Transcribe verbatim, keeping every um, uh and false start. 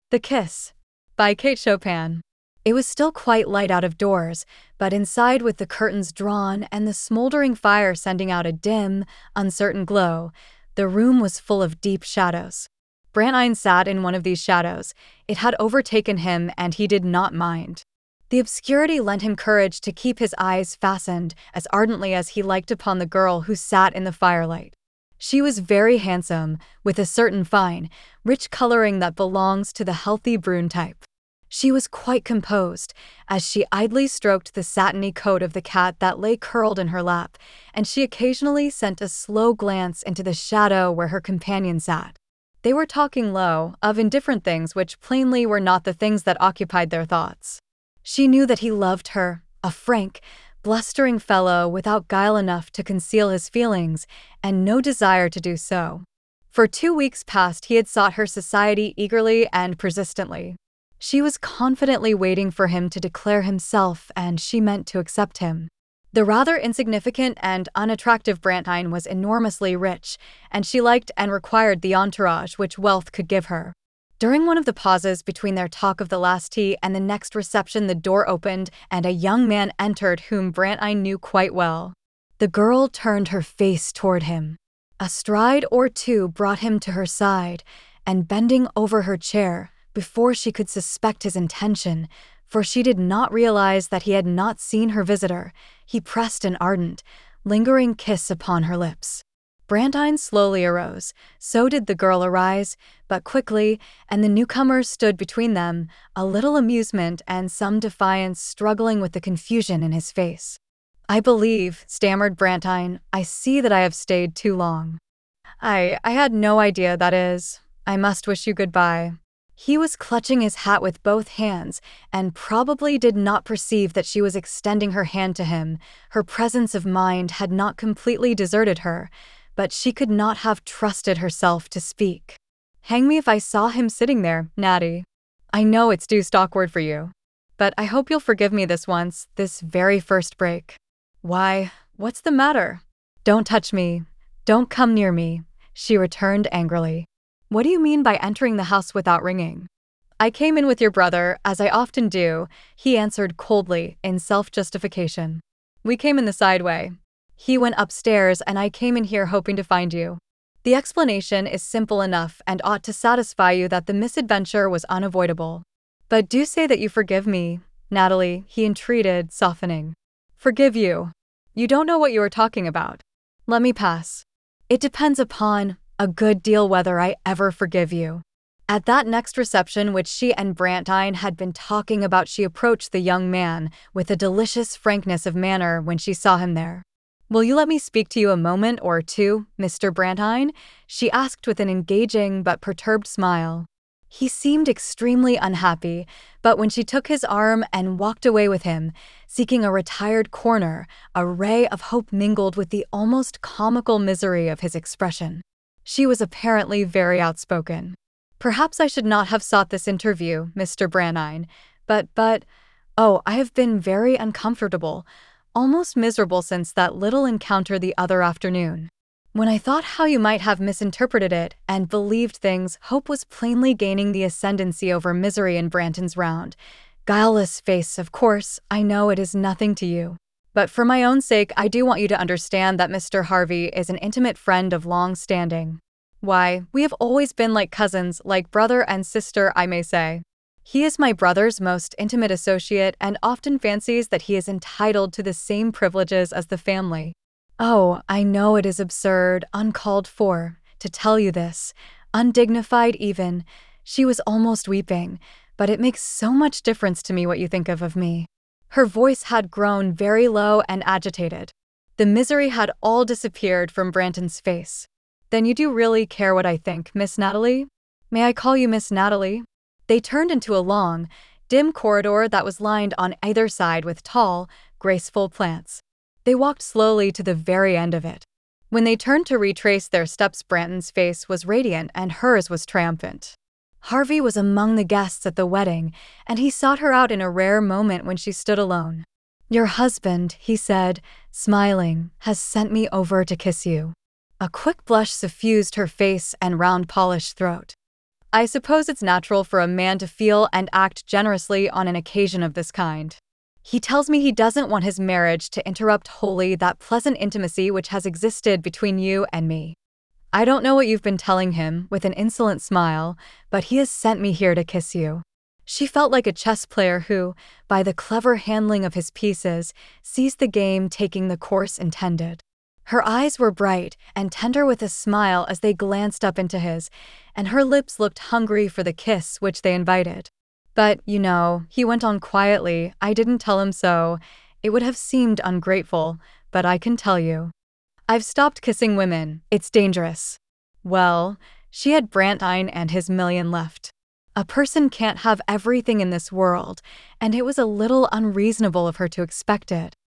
The Kiss by Kate Chopin. It was still quite light out of doors, but inside, with the curtains drawn and the smoldering fire sending out a dim, uncertain glow, the room was full of deep shadows. Brantine sat in one of these shadows. It had overtaken him, and he did not mind. The obscurity lent him courage to keep his eyes fastened as ardently as he liked upon the girl who sat in the firelight. She was very handsome, with a certain fine, rich coloring that belongs to the healthy brune type. She was quite composed, as she idly stroked the satiny coat of the cat that lay curled in her lap, and she occasionally sent a slow glance into the shadow where her companion sat. They were talking low, of indifferent things which plainly were not the things that occupied their thoughts. She knew that he loved her, a frank, blustering fellow without guile enough to conceal his feelings, and no desire to do so. For two weeks past he had sought her society eagerly and persistently. She was confidently waiting for him to declare himself, and she meant to accept him. The rather insignificant and unattractive Brantine was enormously rich, and she liked and required the entourage which wealth could give her. During one of the pauses between their talk of the last tea and the next reception, the door opened and a young man entered whom Brantine knew quite well. The girl turned her face toward him. A stride or two brought him to her side, and bending over her chair, before she could suspect his intention, for she did not realize that he had not seen her visitor, he pressed an ardent, lingering kiss upon her lips. Brantine slowly arose, so did the girl arise, but quickly, and the newcomer stood between them, a little amusement and some defiance struggling with the confusion in his face. "I believe," stammered Brantine, "I see that I have stayed too long. I, I had no idea, that is, I must wish you goodbye." He was clutching his hat with both hands, and probably did not perceive that she was extending her hand to him. Her presence of mind had not completely deserted her, but she could not have trusted herself to speak. "Hang me if I saw him sitting there, Natty. I know it's deuced awkward for you, but I hope you'll forgive me this once, this very first break." "Why, what's the matter?" "Don't touch me. Don't come near me," she returned angrily. "What do you mean by entering the house without ringing?" "I came in with your brother, as I often do," he answered coldly, in self-justification. "We came in the side way. He went upstairs, and I came in here hoping to find you. The explanation is simple enough and ought to satisfy you that the misadventure was unavoidable. But do say that you forgive me, Natalie," he entreated, softening. "Forgive you? You don't know what you are talking about. Let me pass. It depends upon a good deal whether I ever forgive you." At that next reception which she and Brantine had been talking about, she approached the young man with a delicious frankness of manner when she saw him there. "Will you let me speak to you a moment or two, Mister Brantine?" she asked with an engaging but perturbed smile. He seemed extremely unhappy, but when she took his arm and walked away with him, seeking a retired corner, a ray of hope mingled with the almost comical misery of his expression. She was apparently very outspoken. "Perhaps I should not have sought this interview, Mister Brantine, but, but, oh, I have been very uncomfortable, almost miserable since that little encounter the other afternoon. When I thought how you might have misinterpreted it and believed things, hope was plainly gaining the ascendancy over misery in Branton's round, guileless face. Of course, I know it is nothing to you. But for my own sake, I do want you to understand that Mister Harvey is an intimate friend of long standing. Why, we have always been like cousins, like brother and sister, I may say. He is my brother's most intimate associate and often fancies that he is entitled to the same privileges as the family. Oh, I know it is absurd, uncalled for, to tell you this, undignified even." She was almost weeping, "but it makes so much difference to me what you think of of me." Her voice had grown very low and agitated. The misery had all disappeared from Branton's face. "Then you do really care what I think, Miss Natalie? May I call you Miss Natalie?" They turned into a long, dim corridor that was lined on either side with tall, graceful plants. They walked slowly to the very end of it. When they turned to retrace their steps, Branton's face was radiant and hers was triumphant. Harvey was among the guests at the wedding, and he sought her out in a rare moment when she stood alone. "Your husband," he said, smiling, "has sent me over to kiss you." A quick blush suffused her face and round polished throat. I suppose it's natural for a man to feel and act generously on an occasion of this kind. He tells me he doesn't want his marriage to interrupt wholly that pleasant intimacy which has existed between you and me. I don't know what you've been telling him, with an insolent smile, but he has sent me here to kiss you. She felt like a chess player who, by the clever handling of his pieces, sees the game taking the course intended. Her eyes were bright and tender with a smile as they glanced up into his, and her lips looked hungry for the kiss which they invited. But, you know, he went on quietly, I didn't tell him so. It would have seemed ungrateful, but I can tell you. I've stopped kissing women. It's dangerous. Well, she had Brantine and his million left. A person can't have everything in this world, and it was a little unreasonable of her to expect it.